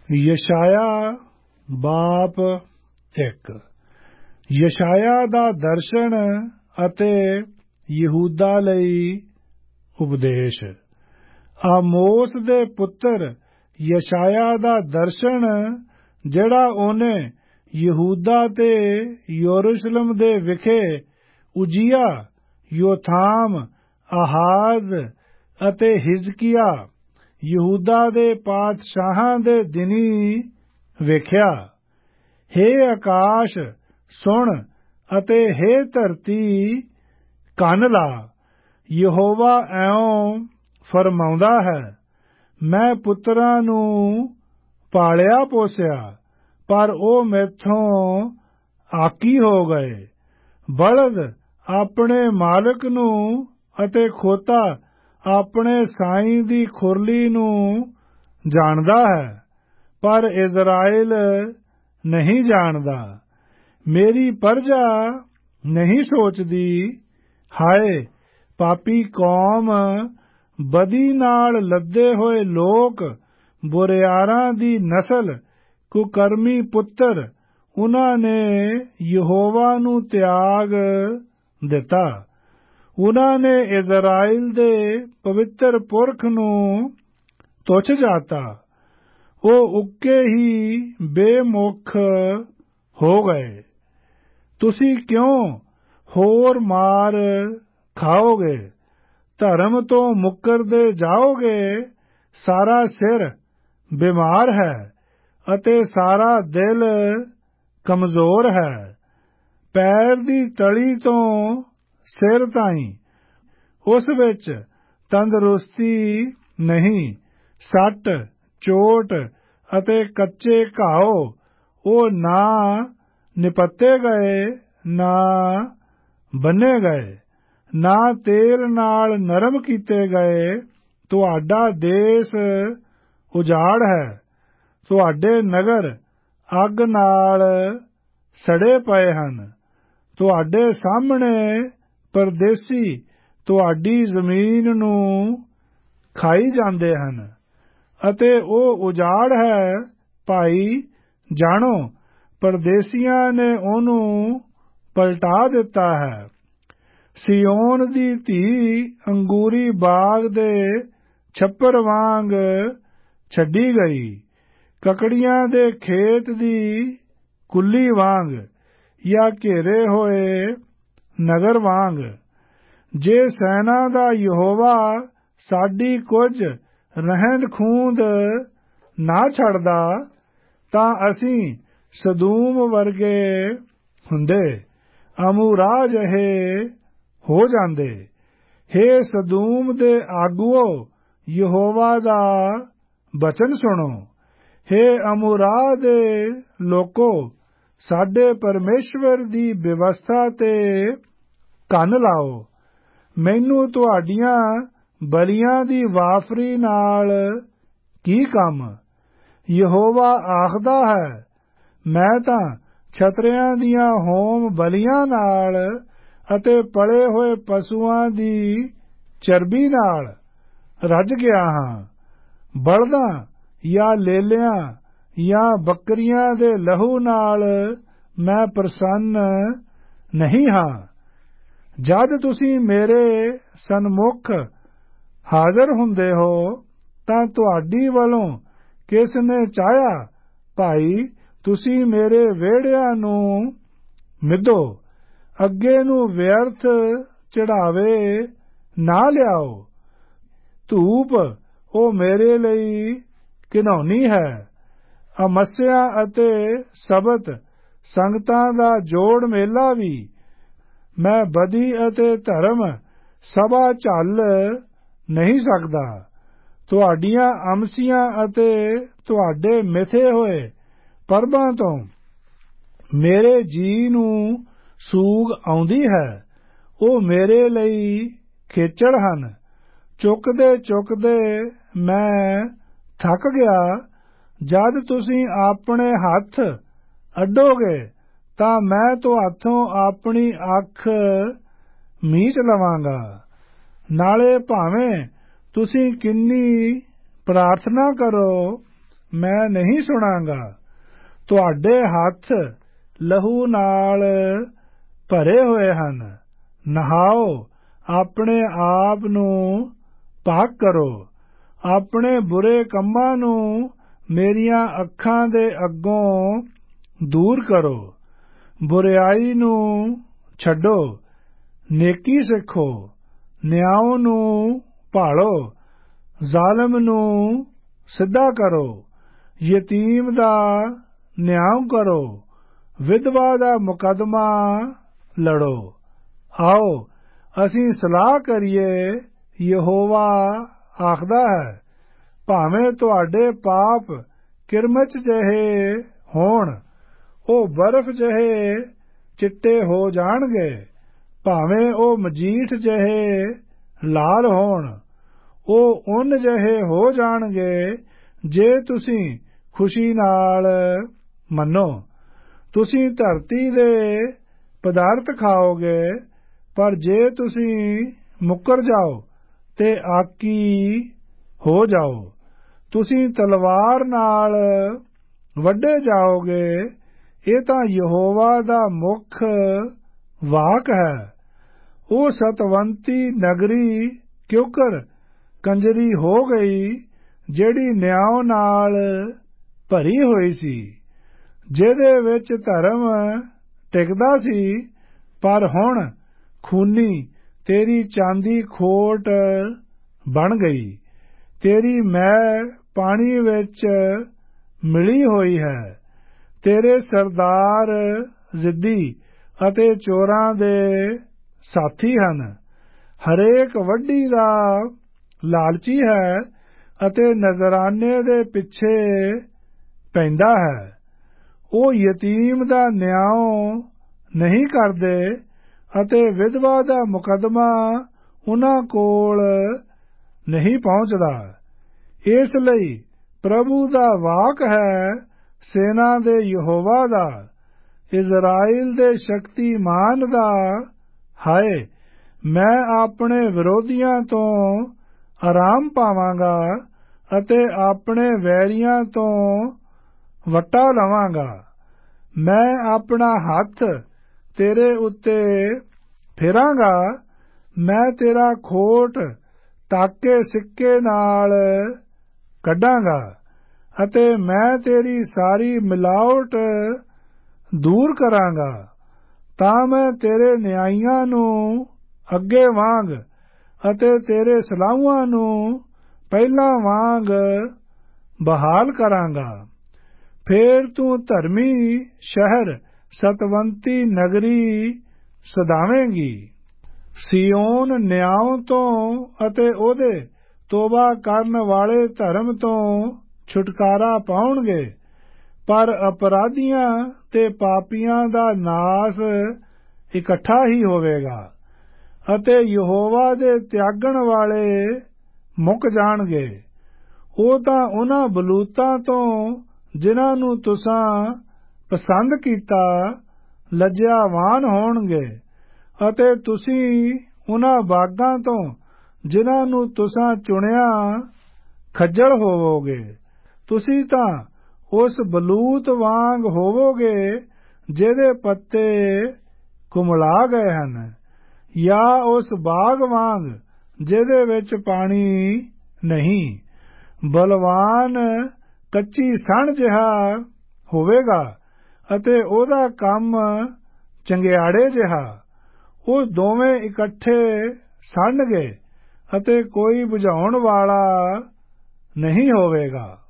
ਯਸ਼ਾਇਆ ਬਾਪ 1। ਯਸ਼ਾਇਆ ਦਾ ਦਰਸ਼ਨ ਅਤੇ ਯਹੂਦਾ ਲਈ ਉਪਦੇਸ਼। ਆਮੋਸ ਦੇ ਪੁੱਤਰ ਯਸ਼ਾਇਆ ਦਾ ਦਰਸ਼ਨ ਜਿਹੜਾ ਉਹਨੇ ਯਹੂਦਾ ਤੇ ਯਰੂਸ਼ਲਮ ਦੇ ਵਿਖੇ ਉਜੀਆ, ਯੋਥਾਮ, ਆਹਾਜ਼ ਅਤੇ ਹਿਜ਼ਕੀਆ ਯਹੂਦਾ ਦੇ ਪਾਤਸ਼ਾਹਾਂ ਦੇ ਦਿਨੀ ਵੇਖਿਆ। ਹੇ ਆਕਾਸ਼ ਸੁਣ ਅਤੇ ਹੇ ਧਰਤੀ ਕੰਨ ਲਾ। ਯਹੋਵਾ ਇਉਂ ਫਰਮਾਉਂਦਾ ਹੈ, ਮੈਂ ਪੁੱਤਰਾਂ ਨੂੰ ਪਾਲਿਆ ਪੋਸਿਆ, ਪਰ ਉਹ ਮੈਥੋਂ ਆਕੀ ਹੋ ਗਏ। ਬਲਦ ਆਪਣੇ ਮਾਲਕ ਨੂੰ ਅਤੇ ਖੋਤਾ ਆਪਣੇ ਸਾਈਂ ਦੀ ਖੁਰਲੀ ਨੂੰ ਜਾਣਦਾ ਹੈ, ਪਰ ਇਜ਼ਰਾਇਲ ਨਹੀਂ ਜਾਣਦਾ। ਮੇਰੀ ਪਰਜਾ ਨਹੀਂ ਸੋਚਦੀ। ਹਾਏ ਪਾਪੀ ਕੌਮ, ਬਦੀ ਨਾਲ ਲੱਦੇ ਹੋਏ ਲੋਕ, ਬੁਰਿਆਰਾਂ ਦੀ ਨਸਲ, ਕੁਕਰਮੀ ਪੁੱਤਰ, ਉਨ੍ਹਾਂ ਨੇ ਯਹੋਵਾ ਨੂੰ ਤਿਆਗ ਦਿੱਤਾ। ਉਨ੍ਹਾਂ ਨੇ ਇਜ਼ਰਾਇਲ ਦੇ ਪਵਿੱਤਰ ਪੁਰਖ ਨੂੰ ਤੁੱਛ ਜਾਤਾ। ਉਹ ਉੱਕੇ ਹੀ ਬੇਮੁੱਖ ਹੋ ਗਏ। ਤੁਸੀਂ ਕਿਉਂ ਹੋਰ ਮਾਰ ਖਾਓਗੇ? ਧਰਮ ਤੋਂ ਮੁੱਕਰਦੇ ਜਾਓਗੇ। ਸਾਰਾ ਸਿਰ ਬਿਮਾਰ ਹੈ ਅਤੇ ਸਾਰਾ ਦਿਲ ਕਮਜ਼ੋਰ ਹੈ। ਪੈਰ ਦੀ ਤਲੀ ਤੋਂ ਸਿਰ ਤਾਈਂ ਉਸ ਵਿੱਚ ਤੰਦਰੁਸਤੀ ਨਹੀਂ। ਸੱਟ, ਚੋਟ ਅਤੇ ਕੱਚੇ ਘਾਓ ਉਹ ਨਾ ਨਿਪੱਤੇ ਗਏ, ਨਾ ਬੰਨੇ ਗਏ, ਨਾ ਤੇਲ ਨਾਲ ਨਰਮ ਕੀਤੇ ਗਏ। ਤੁਹਾਡਾ ਦੇਸ਼ ਉਜਾੜ ਹੈ। ਤੁਹਾਡੇ ਨਗਰ ਅੱਗ ਨਾਲ ਸੜੇ ਪਏ ਹਨ। ਤੁਹਾਡੇ ਸਾਹਮਣੇ ਪਰਦੇਸੀ ਤੁਹਾਡੀ ਜ਼ਮੀਨ ਨੂੰ ਖਾਈ ਜਾਂਦੇ ਹਨ ਅਤੇ ਉਹ ਉਜਾੜ ਹੈ। ਭਾਈ ਜਾਣੋ, ਪਰਦੇਸੀਆਂ ਨੇ ਉਹਨੂੰ ਪਲਟਾ ਦਿੱਤਾ ਹੈ। ਸਿਯੋਨ ਦੀ ਧੀ ਅੰਗੂਰੀ ਬਾਗ ਦੇ ਛੱਪਰ ਵਾਂਗ ਛੱਡੀ ਗਈ, ਕਕੜੀਆਂ ਦੇ ਖੇਤ ਦੀ ਕੁੱਲੀ ਵਾਂਗ ਜਾਂ ਘੇਰੇ ਹੋਏ ਨਗਰ ਵਾਂਗ। ਜੇ ਸੈਨਾ ਦਾ ਯਹੋਵਾ ਸਾਡੀ ਕੁਝ ਰਹਿੰਦ ਖੂੰਦ ਨਾ ਛੱਡਦਾ ਤਾਂ ਅਸੀਂ ਸਦੂਮ ਵਰਗੇ ਹੁੰਦੇ, ਅਮੂਰਾ ਜਿਹੇ ਹੋ ਜਾਂਦੇ। ਹੇ ਸਦੂਮ ਦੇ ਆਗੂਓ, ਯਹੋਵਾ ਦਾ ਬਚਨ ਸੁਣੋ। ਹੇ ਅਮੂਰਾ ਦੇ ਲੋਕੋ, ਸਾਡੇ ਪਰਮੇਸ਼ਵਰ ਦੀ ਵਿਵਸਥਾ ਤੇ ਕੰਨ ਲਾਓ। ਮੈਨੂੰ ਤੁਹਾਡੀਆਂ ਬਲੀਆਂ ਦੀ ਵਾਫਰੀ ਨਾਲ ਕੀ ਕੰਮ? ਯਹੋਵਾ ਆਖਦਾ ਹੈ, ਮੈਂ ਤਾਂ ਛਤਰਿਆਂ ਦੀਆਂ ਹੋਮ ਬਲੀਆਂ ਨਾਲ ਅਤੇ ਪਲੇ ਹੋਏ ਪਸ਼ੂਆਂ ਦੀ ਚਰਬੀ ਨਾਲ ਰੱਜ ਗਿਆ ਹਾਂ। ਬਲਦਾਂ ਜਾਂ ਲੇਲਿਆਂ ਜਾਂ ਬੱਕਰੀਆਂ ਦੇ ਲਹੂ ਨਾਲ ਮੈਂ ਪ੍ਰਸੰਨ ਨਹੀਂ ਹਾਂ। ਜਦ ਤੁਸੀਂ ਮੇਰੇ ਸਨਮੁਖ ਹਾਜ਼ਰ ਹੁੰਦੇ ਹੋ ਤਾਂ ਤੁਹਾਡੀ ਵੱਲੋਂ ਕਿਸ ਨੇ ਚਾਹਿਆ, ਭਾਈ ਤੁਸੀਂ ਮੇਰੇ ਵਿਹੜਿਆਂ ਨੂੰ ਮਿਧੋ। ਅੱਗੇ ਨੂੰ ਵਿਅਰਥ ਚੜਾਵੇ ਨਾ ਲਿਆਓ। ਧੂਪ ਉਹ ਮੇਰੇ ਲਈ ਘਿਨਾਉਣੀ ਹੈ। ਅਮੱਸਿਆ ਅਤੇ ਸਬਤ ਸੰਗਤਾਂ ਦਾ ਜੋੜ ਮੇਲਾ ਵੀ। ਮੈਂ ਬਦੀ ਅਤੇ ਧਰਮ ਸਭਾ ਝੱਲ ਨਹੀਂ ਸਕਦਾ। ਤੁਹਾਡੀਆਂ ਅਮਸੀਆਂ ਅਤੇ ਤੁਹਾਡੇ ਮਿਥੇ ਹੋਏ ਪਰਬਾਂ ਤੋਂ ਮੇਰੇ ਜੀ ਨੂੰ ਸੂਗ ਆਉਂਦੀ ਹੈ। ਉਹ ਮੇਰੇ ਲਈ ਖੇਚਲ ਹਨ। ਚੁੱਕਦੇ ਚੁੱਕਦੇ ਮੈਂ ਥੱਕ ਗਿਆ। ਜਦ ਤੁਸੀਂ ਆਪਣੇ ਹੱਥ ਅੱਡੋਗੇ ਤਾਂ ਮੈਂ ਤੁਹਾਥੋਂ ਆਪਣੀ ਅੱਖ ਮੀਚ ਲਵਾਂਗਾ। ਨਾਲੇ ਭਾਵੇਂ ਤੁਸੀਂ ਕਿੰਨੀ ਪ੍ਰਾਰਥਨਾ ਕਰੋ, ਮੈਂ ਨਹੀਂ ਸੁਣਾਂਗਾ। ਤੁਹਾਡੇ ਹੱਥ ਲਹੂ ਨਾਲ ਭਰੇ ਹੋਏ ਹਨ। ਨਹਾਓ, ਆਪਣੇ ਆਪ ਨੂੰ ਪਾਕ ਕਰੋ। ਆਪਣੇ ਬੁਰੇ ਕੰਮਾਂ ਨੂੰ ਮੇਰੀਆਂ ਅੱਖਾਂ ਦੇ ਅੱਗੋਂ ਦੂਰ ਕਰੋ। ਬੁਰਿਆਈ ਨੂੰ ਛੱਡੋ, ਨੇਕੀ ਸਿੱਖੋ। ਨਿਆਂ ਨੂੰ ਭਾਲੋ, ਜ਼ਾਲਮ ਨੂੰ ਸਿੱਧਾ ਕਰੋ। ਯਤੀਮ ਦਾ ਨਿਆਂ ਕਰੋ, ਵਿਧਵਾ ਦਾ ਮੁਕੱਦਮਾ ਲੜੋ। ਆਓ, ਅਸੀਂ ਸਲਾਹ ਕਰੀਏ। ਯਹੋਵਾ ਆਖਦਾ ਹੈ, ਭਾਵੇਂ ਤੁਹਾਡੇ ਪਾਪ ਕਿਰਮਚ ਜਿਹੇ ਹੋਣ, ਉਹ ਬਰਫ਼ ਜਿਹੇ ਚਿੱਟੇ ਹੋ ਜਾਣਗੇ। ਭਾਵੇਂ ਉਹ ਮਜੀਠ ਜਿਹੇ ਲਾਲ ਹੋਣ, ਉਹ ਉੱਨ ਜਿਹੇ ਹੋ ਜਾਣਗੇ, ਜੇ ਤੁਸੀਂ ਖੁਸ਼ੀ ਨਾਲ ਮੰਨੋ। ਤੁਸੀਂ ਧਰਤੀ ਦੇ ਪਦਾਰਥ ਖਾਓਗੇ, ਪਰ ਜੇ ਤੁਸੀਂ ਮੁੱਕਰ ਜਾਓ ਤੇ ਆਕੀ ਹੋ ਜਾਓ। ਤੁਸੀਂ ਤਲਵਾਰ ਨਾਲ ਵੱਢੇ ਜਾਓਗੇ। ਇਹ ਤਾਂ ਯਹੋਵਾ ਦਾ ਮੁੱਖ ਵਾਕ ਹੈ। ਉਹ ਸਤਵੰਤੀ ਨਗਰੀ ਕਿਉਂਕਰ ਕੰਜਰੀ ਹੋ ਗਈ, ਜਿਹੜੀ ਨਿਆਂ ਨਾਲ ਭਰੀ ਹੋਈ ਸੀ, ਜਿਹਦੇ ਵਿੱਚ ਧਰਮ ਟਿਕਦਾ ਸੀ। ਪਰ ਹੁਣ ਖੂਨੀ ਤੇਰੀ ਚਾਂਦੀ ਖੋਟ ਬਣ ਗਈ। ਤੇਰੀ ਮੈਲ ਪਾਣੀ ਵਿੱਚ ਮਿਲੀ ਹੋਈ ਹੈ। ਤੇਰੇ ਸਰਦਾਰ ਜ਼ਿੱਦੀ ਅਤੇ ਚੋਰਾਂ ਦੇ ਸਾਥੀ ਹਨ। ਹਰੇਕ ਵੱਢੀ ਦਾ ਲਾਲਚੀ ਹੈ ਅਤੇ ਨਜ਼ਰਾਨੇ ਦੇ ਪਿੱਛੇ ਪੈਂਦਾ ਹੈ। ਉਹ ਯਤੀਮ ਦਾ ਨਿਆਂ ਨਹੀਂ ਕਰਦੇ ਅਤੇ ਵਿਧਵਾ ਦਾ ਮੁਕੱਦਮਾ ਉਨ੍ਹਾਂ ਕੋਲ ਨਹੀਂ ਪਹੁੰਚਦਾ। ਇਸ ਲਈ ਪ੍ਰਭੂ ਦਾ ਵਾਕ ਹੈ, ਸੈਨਾ ਦੇ ਯਹੋਵਾ ਦਾ, ਇਜ਼ਰਾਈਲ ਦੇ ਸ਼ਕਤੀਮਾਨ ਦਾ, ਹਾਏ, ਮੈਂ ਆਪਣੇ ਵਿਰੋਧੀਆਂ ਤੋਂ ਆਰਾਮ ਪਾਵਾਂਗਾ ਅਤੇ ਆਪਣੇ ਵੈਰੀਆਂ ਤੋਂ ਵੱਟਾ ਲਵਾਂਗਾ। ਮੈਂ ਆਪਣਾ ਹੱਥ ਤੇਰੇ ਉੱਤੇ ਫੇਰਾਂਗਾ। ਮੈਂ ਤੇਰਾ ਖੋਟ ਤਾਕੇ ਸਿੱਕੇ ਨਾਲ ਕੱਢਾਂਗਾ ਅਤੇ ਮੈਂ ਤੇਰੀ ਸਾਰੀ ਮਿਲਾਵਟ ਦੂਰ ਕਰਾਂਗਾ। ਤਾਂ ਮੈਂ ਤੇਰੇ ਨਿਆਂਇਆਂ ਨੂੰ ਅੱਗੇ ਵਾਂਗ ਅਤੇ ਤੇਰੇ ਸਲਾਹੁਆਂ ਨੂੰ ਪਹਿਲਾਂ ਵਾਂਗ ਬਹਾਲ ਕਰਾਂਗਾ। ਫੇਰ ਤੂੰ ਧਰਮੀ ਸ਼ਹਿਰ ਸਤਵੰਤੀ ਨਗਰੀ ਸਦਾਵੇਂਗੀ। ਸਿਯੋਨ ਨਿਆਂ ਤੋਂ ਅਤੇ ਉਹਦੇ ਤੋਬਾ ਕਰਨ ਵਾਲੇ ਧਰਮ ਤੋਂ ਛੁਟਕਾਰਾ ਪਾਉਣਗੇ, ਪਰ ਅਪਰਾਧੀਆਂ ਤੇ ਪਾਪੀਆਂ ਦਾ ਨਾਸ ਇਕੱਠਾ ਹੀ ਹੋਵੇਗਾ ਅਤੇ ਯਹੋਵਾ ਦੇ ਤਿਆਗਣ ਵਾਲੇ ਮੁੱਕ ਜਾਣਗੇ। ਉਹ ਤਾਂ ਉਹਨਾਂ ਬਲੂਤਾਂ ਤੋਂ ਜਿਨ੍ਹਾਂ ਨੂੰ ਤੁਸਾਂ ਪਸੰਦ ਕੀਤਾ ਲੱਜਿਆਵਾਨ ਹੋਣਗੇ ਅਤੇ ਤੁਸੀਂ ਉਹਨਾਂ ਬਾਗਾਂ ਤੋਂ ਜਿਨ੍ਹਾਂ ਨੂੰ ਤੁਸਾਂ ਚੁਣਿਆ ਖੱਜਲ ਹੋਵੋਗੇ। ਤੁਸੀਂ ਤਾਂ ਉਸ ਬਲੂਤ ਵਾਂਗ ਹੋਵੋਗੇ ਜਿਹਦੇ ਪੱਤੇ ਕੁਮਲਾ ਗਏ ਹਨ, ਜਾਂ ਉਸ ਬਾਗ ਵਾਂਗ ਜਿਹਦੇ ਵਿੱਚ ਪਾਣੀ ਨਹੀਂ। ਬਲਵਾਨ ਕੱਚੀ ਸਣ ਜਿਹਾ ਹੋਵੇਗਾ ਅਤੇ ਉਹਦਾ ਕੰਮ ਚੰਗਿਆੜੇ ਜਿਹਾ। ਉਹ ਦੋਵੇਂ ਇਕੱਠੇ ਸੜਨਗੇ ਅਤੇ ਕੋਈ ਬੁਝਾਉਣ ਵਾਲਾ ਨਹੀਂ ਹੋਵੇਗਾ।